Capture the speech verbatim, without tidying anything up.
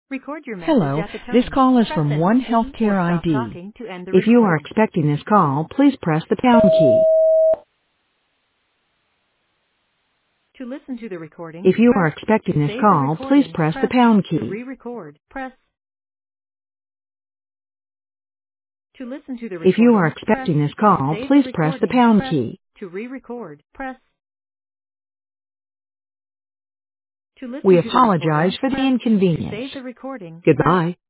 Record your message Hello, at the this tone. call is Press from any One key or Healthcare stop I D. talking to end the If you are recording. expecting this call, please press the pound key. To listen to the recording, If you are press expecting to this save the call, please recording, press the press pound to key. re-record, press to listen to the If you are recording, press expecting this to call, save the please press the recording, pound press key. to re-record, press to We listen to the apologize recording, for the press to save inconvenience. the recording, press Goodbye.